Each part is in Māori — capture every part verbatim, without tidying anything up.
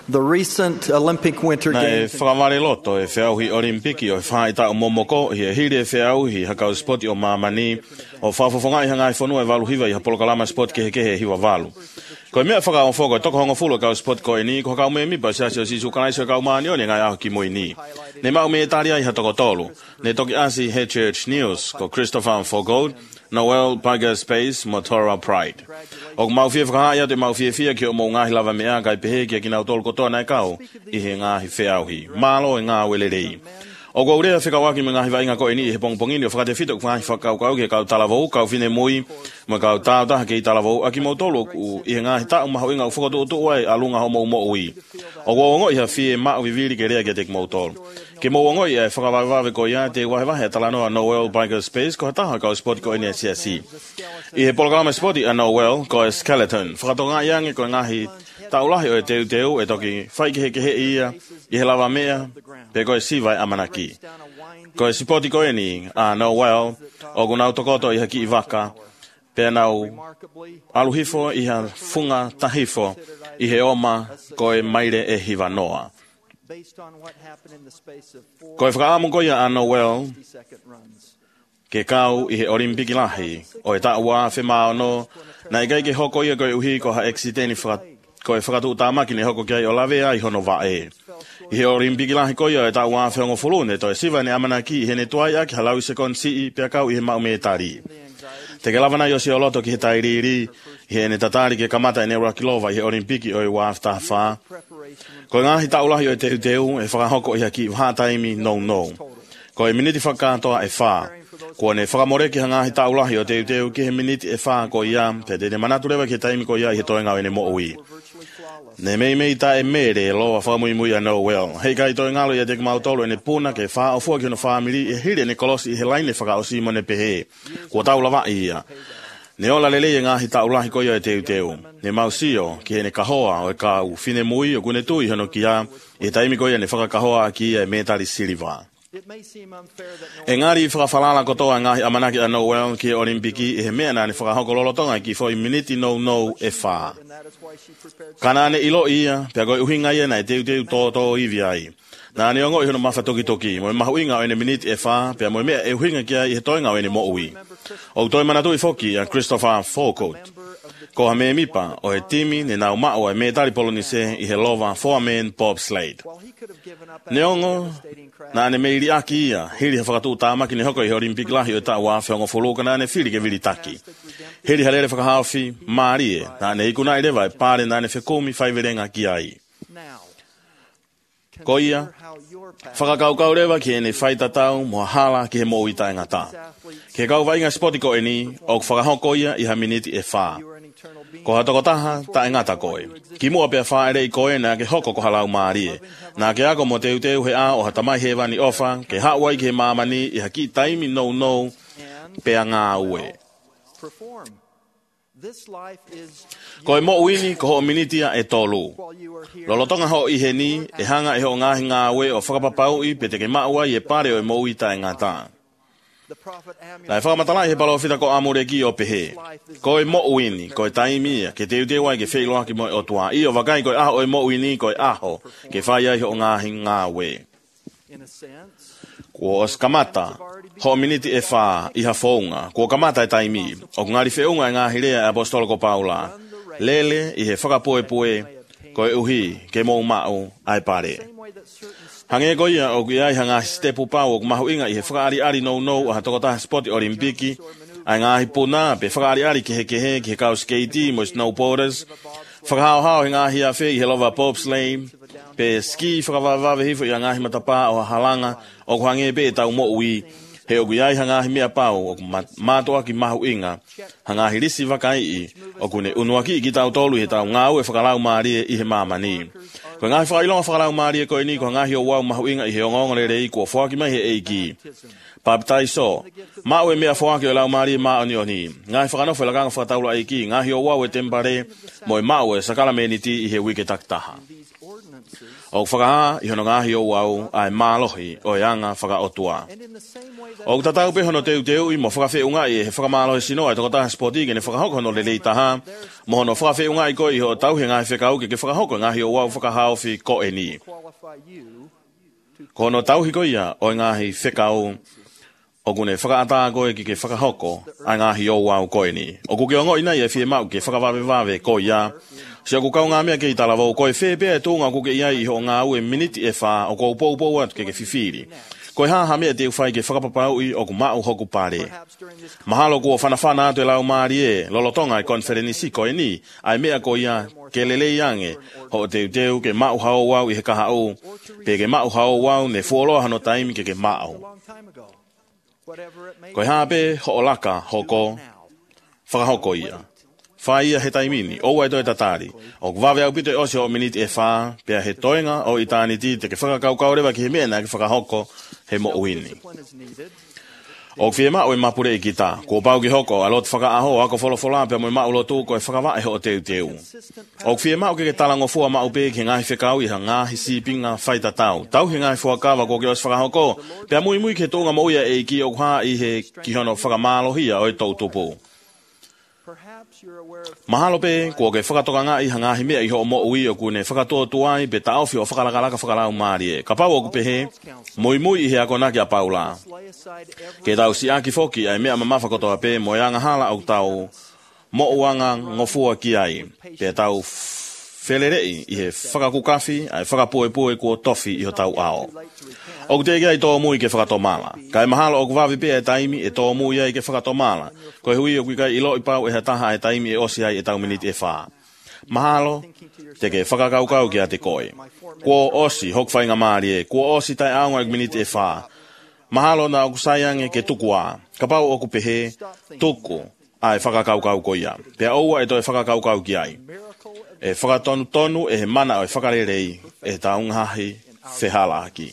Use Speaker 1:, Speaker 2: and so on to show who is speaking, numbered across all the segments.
Speaker 1: The recent Olympic Winter
Speaker 2: Na e
Speaker 1: Games
Speaker 2: whakaware loto e whiauhi olimpiki o e whaita o momoko i e hiri e whiauhi hakau spoti o mamani o whafofonga i hangai whanua e walu hiwa i hapolokalama sport kehe kehe hiwa walu. Ko e mea whakao whoko e toko hongo fulu kau sport ko e ni ko hakau me mipa siasi o sisu kanaisi o kau maani o ni ngai aho ki moi ni. Ne mau me etaria i hatoko tolu. Ne toki asi Head Church News ko Christopher Fogold, Noel Paga Space, Motora Pride. O mau fia whakaha te mau fia fia ki o mo ngahi lava mea kai pehe ki a kinau tolu kotoa nai kau i he ngahi whiauhi. Malo e ngā welerei. O go urea whikawaki me ngahi vainga ko e ni i he pongpongini o whakate whito ku ngahi whakau kau ki kau talavou, kau whine mui, ma kau tāutaha ki i talavou, a ki mau tolu i he ngahi tau maho inga u whakatu utu uai alunga ho mau mo ui. O go ongo i ha fie maa viviri ke rea ki te ki mau tolu. Ke mo ongo i e whakawawave ko ia te wahe wahe talanoa Noel Biker Space ko hataha kau sport ko e ni a C S C. I he polokalama spoti a Noel ko e Skeleton. Whakatonga iange ko e ngahi taulahi o e teu teu e toki whaikehe kehe ia i he lava mea pe ko e sivai amanaki. Ko e sipoti ko e ni a Noel o gunau tokoto i haki i waka pe nau aluhifo i ha funga tahifo i he oma ko e maire e hiva noa. Ko e whakaamu ko ia a Noel ke kau i he olimpiki lahi o e taua whemao no na i gai ke hoko ia ko e uhi ko ha eksiteni ko e whakatu utamaki ne hoko kia i o lavea i hono va e. I he olimpiki lahi ko ia e taua whiongo fulune to e siva ne amanaki i he ne tuai aki halau i sekon si i pia kau i he mau me tari. Te ke lavana i o si o loto ki he tairiri i he ne tatari ke kamata e ne urakilova i he olimpiki o i wafta wha. Ko ngahi taulahi o e teu teu e whakahoko i haki whataimi no no. Ko e miniti whakatoa e wha. Ko ne whakamore ki hangahi taulahi o teu teu ki he miniti e wha ko ia te te ne manatu rewa ki he taimi ko ia i he toenga o e ne mo ui. Ne mei mei ta e mere e loa whamui mui a Noel. Hei kai toi ngalo i a tek mautolo e ne puna ke wha o fua ki hono whamiri e hire ne kolosi i he laine whaka o simo ne pehe. Ko taula wa ia. Ne ola lele e ngahi taulahi ko ia e teu teu. Ne mausio ki he ne kahoa o e kau fine mui o kune tui hono ki a e taimi ko ia ne whakakahoa ki ia e metari siliva. E ngari i whakawhalala kotoa ngahi amanaki a Noel ki e olimpiki e he mea na ne whakahoko lolotonga ki fo i miniti no no e wha. Kana ne ilo ia, pia goi uhinga ia na e teu teu tō tō iwi ai. Nā ne ongo i hono mawha toki toki, mo e mahu inga o ene miniti e wha, pia mo e mea e uhinga kia i he toinga o ene mo ui. O toi manatu i foki a Christopher Forecourt. Ko ha me mipa o e timi ne nau mao e me tari polonise i he lova four-man bobsleigh. Ne ongo, nā ne meiri aki ia, hiri ha whakatu tāmaki ne hoko i he olimpiki lahi o ta ua whiongo fuluka nā ne whiri ke viri taki. Hiri halere whakahawhi, maari e, nā ne ikuna i rewa e pāre nā ne whekumi whaiverenga ki ai. Ko ia, whakakaukau rewa ki e ne whaitatau mua hala ki he mo ita e ngata. Ke kau wainga spoti ko e ni, o whakahoko ia i ha miniti e wha. Ko hatoko taha, ta e ngata koe. Ki mua pia wha ere i koe na ke hoko ko halau maari e. Nā ke ako mo teu teu he a o hatamai he wani ofa, ke hauai ki he mamani i haki taimi no no pia ngā ue. Ko e mo uini ko ho minitia e tolu. Lolotonga ho i he ni, e hanga e ho ngahi ngā ue o whakapapau i pe te ke maua i e pare o e mo uita e ngata. Na e whakamatalai he palo whita ko amure ki o pehe. Ko e mo uini, ko e taimi ke teu teu ai ke wheiloa ki mo e o tua. I o wakai ko e aho e mo uini, ko e aho ke whai ai ho ngahi ngā ue. Ko os kamata, ho miniti e wha i ha whaunga, ko kamata e taimi, o ngari whiunga e ngā hirea e apostolo ko Paula, lele i he whakapoe poe, ko e uhi ke mou mao ai pare. Hange ko ia o ki ai hanga stepu pau o mahu inga i he whakaari ari no no o ha tokotaha spoti olimpiki, ai ngā hipuna pe whakaari ari ki he ke he ki he kau skate mo snowboarders, whakahao hao he ngā hia whi i he lova bobsleigh, pe ski whakawawave hifo i a ngāhi matapā o halanga o kuhange pe e tau mo ui he o gui ai hangahi mea pau o mātoa ki mahu inga hangahi risi wakai i o kune unuaki i ki tau tolu he tau ngāu e whakalau maarie i he mamani. Ko ngahi whakailonga whakalau maarie ko ni ko hangahi o wau mahu inga i he ongonga rei ko whaki mai he eiki. Papitai so, mau e mea whaki o lau maarie maa oni oni. Ngahi whakanofo e lakanga whakataula eiki, ngahi o wau e tempare mo e mau e sakala meniti i he wike taktaha. O whakaha i hono ngahi o wau ai mālohi o e anga whakaotua. O tatau pe hono teu teu i mo whakawhi unga i he whakamalo he sinoa i toko taha sporti ke ne whakahoko hono le leita ha. Mo hono whakawhi unga i ko i ho tau he ngahi whekau ke ke whakahoko ngahi o wau whakahao fi ko e ni. Ko hono tau hi ko ia o ngahi whekau o kune whakaata koe ki ke whakahoko a ngahi o wau ko e ni. O kuke ongo ina i e whie mau ke whakawawe wawe ko ia. Si o kukau ngā mea ke i talawo ko e whepea e tōnga kuke ia i ho ngā ue miniti e wha o ko upou pou atu ke ke whiwhiri. Ko e haha mea te uwhai ke whakapapau i o ku mau hoku pare. Mahalo ko o whanawhana atu e lau maari e, lolotonga e konferenisi ko e ni, ai mea ko ia ke lele iange, ho te teu ke mau hao wau i he kaha o, pe ke mau hao wau ne fuoloa hano taimi ke ke mau. Ko e haha pe ho o laka hoko, whakahoko ia. Whai ia he taimini, o wai toi tatari. O kwawe au pito e osi o miniti e wha, pia he toinga o i tāni ti te ke whakakaukau rewa ki he mena ke whakahoko he mo uini. O whie mao e mapure i ki tā, ko pau ki hoko, a lot whakaaho, ako wholofola, pia mo i mao lotu ko e whakawa e ho o teu teu. O whie mao ke ke talango fua mao pe ke ngahi whekau i ha ngahi sipinga whaita tau. Tau he ngahi whakawa ko ke os whakahoko, pia mui mui ke tōnga moia e ki o kwa i he ki hono whakamalo hia o e tau tupu. Mahalo pe, kua ke whakatoka ngā i hangahi mea i ho mo ui o kune whakatoa tuai pe taofi o whakalakalaka whakalau maari e. Ka pau o kupe he, mui mui i he ako naki a paula. Ke tau si aki foki ai mea mamawhakotoa pe mo ianga hala au tau mo uanga ngofua ki ai. Pe tau whelerei i he whakakukafi ai whakapuepue kua tofi i ho tau ao. O te ia i tō mui ke whakato mala. Kai mahalo o kuwawi pia e taimi e tō mui ai ke whakato mala. Ko e hui o kuikai ilo i pau e he taha e taimi e osi ai e tau miniti e wha. Mahalo, te ke whakakaukau ki a te koe. Kua osi hok whainga maari e, kua osi tai aunga e miniti e wha. Mahalo na o kusaiange ke tuku a. Ka pau o kupehe, tuku ai whakakaukau ko ia. Pea oua e to e whakakaukau ki ai. E whakatonu tonu e he mana o e whakarerei e taungahi whehala aki.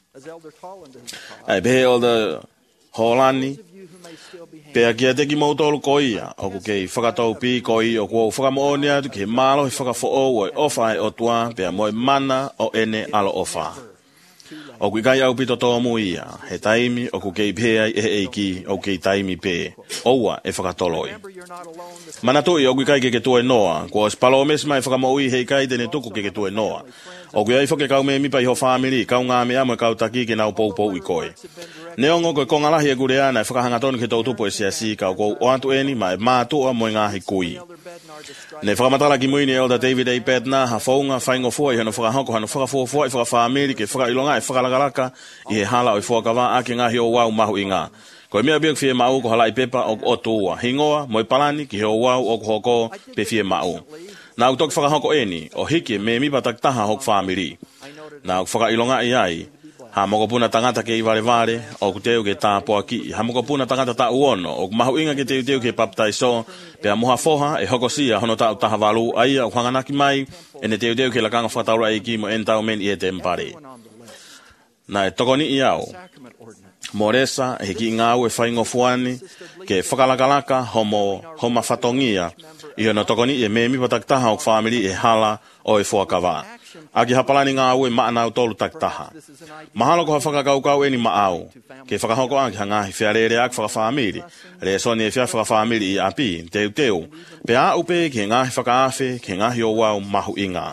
Speaker 2: Ai pehe o the Holani, pea kia teki mautolu ko ia, o ku kei whakatau pi ko i o kua whakamooni atu ki he malo he whakafo o e ofa e o tua, pea moe mana o ene alo ofa. O ku kai au pito tō mu ia, he taimi o ku kei pea e he eiki o kei taimi pe, oua e whakatoloi. Mana tui o ku kai ke ke tue noa, kua spalo mesma e whakamoui hei kai tene tuku ke ke tue noa. O ku ai whoke kau me mipa i ho whamiri, kau ngā me amo e kau taki ke nau pou pou i koe. Neongo koe kongalahi e gure ana e whakahangatonu ke tau tupu e siasi kau kou o atu eni ma e mātua mo i ngāhi kui. Ne whakamatala ki muini e o da David A. Bednar, ha whaunga whaingo fua i hano whakahoko, hano whakafua i whakawhamiri ke whakailonga e whakalakalaka i he hala o i whakawa ake ngahi o wau mahu i ngā. Ko e mea biok fie mau ko halai pepa o o tua. Hingoa, mo i palani ki he o wau o hoko pe fie mau. Nā utok whakahoko eni, o hiki me mipa taktaha hok whamiri. Nā whakailonga i ai, ha mokopuna tangata ke i vare vare, o kuteu ke tā poa ki. Ha mokopuna tangata tā uono, o mahu inga ke teu teu ke paptaiso, pea moha foha e hokosia hono tā utaha walu aia o hanganaki mai, e ne teu teu ke lakanga whataura i ki mo entau men i e te mpare. Nā e tokoni i au. Moresa e ki ngau e whaingo fuani ke whakalakalaka homo homa whatongia i hono tokoni e me mipa taktaha o whamiri e hala o e fuakawa. Aki hapalani ngau e maanau tolu taktaha. Mahalo ko ha whakakaukau e ni maau ke whakahoko anki hangahi whiarere ak whakawhamiri re soni e whia whakawhamiri i api teu teu pe a upe ke ngahi whakaafe ke ngahi o wau mahu inga.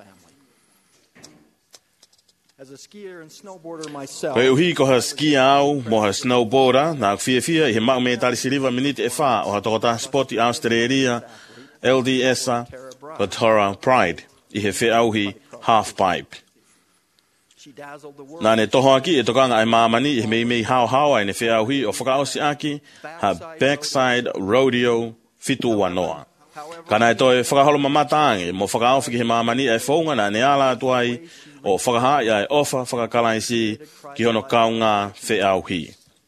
Speaker 2: Koe uhi ko ha skia au mo ha snowboarder na fia fia i he mau me tari siriva miniti e wha o ha tokota spoti Australia L D S a o Torah Pride i he whi auhi half pipe. Nā ne toho aki e tokanga ai mamani i he mei mei hao hao ai ne whi auhi o whakaosi aki ha backside rodeo fitu wanoa. Kana e toi whakaholo mamataange mo whakaofi ki he mamani e whaunga na ne ala atuai o whakaha ia e ofa whakakalaisi ki hono kaunga whi auhi.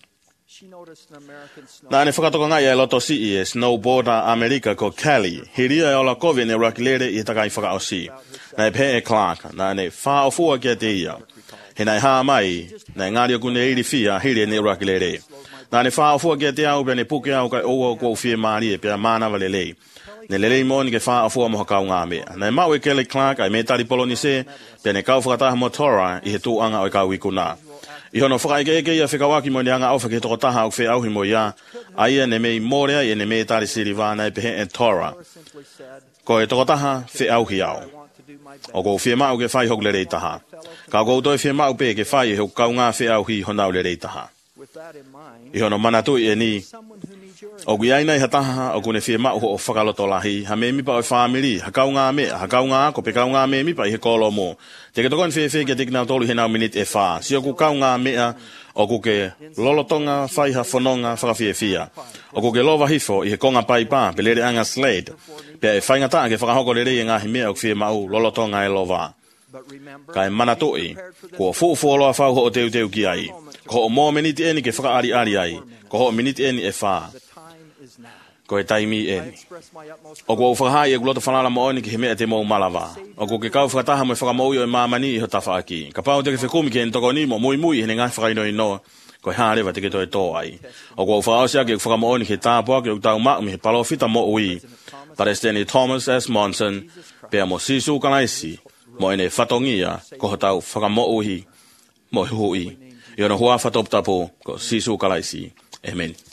Speaker 2: Nā ne whakatoka ngai e loto si i e snowboarder Amerika ko Kelly. Hiria e ola kovi ne rakilere i takai whakaosi. Nā e pe e Clark. Nā ne wha o fua kia te ia. He nai haa mai, nā e ngāri o kune iri fia hiria ne rakilere. Nā ne wha o fua kia te au pia ne puke au kai oua kua ufie maari e pia mānawa lelei. Ne lelei moni ke wha o fua moha kau ngā mea. Nā e mau e Kelly Clark ai me tari poloni se, pia ne kau whakataha mo Torah i he tūanga o i kau ikuna. I hono whakaike eke ia whikawaki mo ni anga au whake toko taha au whi au hi mo ia. Aia ne mei morea ia ne mei tari siri vāna e pehe e Torah. Ko e toko taha whi au hi au. O ko whi mau ke whai hok le rei taha. Ka kou toi whi mau pe ke whai e hok kau ngā whi au hi honau le rei taha. I hono manatu i e ni. O gui aina i hataha o kune whi mau ho o whakaloto lahi. Ha me mipa o whamiri. Ha kau ngā me. Ha kau ngā ko pe kau ngā me mipa i he kolo mo. Te ke toko en whi whi ke tik nau tolu he nau minit e wha. Si o ku kau ngā mea o ku ke lolotonga whaiha whanonga whakawhia whia. O ku ke lova hifo i he konga pai pā pe lere anga slade. Pea e whainga taa ke whakahoko le rei e ngahi mea o whi mau lolotonga e lova. Ka e manatoi, ko fu fu loa whau ho o teu teu ki ai. Ko o mō miniti eni ke whakaari ari ai. Ko ho o miniti eni e wha. Ko e taimi eni. O ko whakahai e kuloto whanala mo oni ki he mea te mou malawa. O ko ke kau whakataha mo e whakamau i o e mamani i ho tawha aki. Ka pao te ke whekumi ke en toko ni mo mui mui hene ngai whakaino i noa. Ko e hārewa te ke toi tō ai. O ko whakaosia ke whakamau oni ke tāpua ke utau mak mi he palofita mo ui. Paresteni Thomas S. Monson, pea mo sisu kalaisi. Mo ene whatongia ko ho tau whakamo uhi mo hui. I ono hua whatoptapo ko sisu kalaisi. Amen.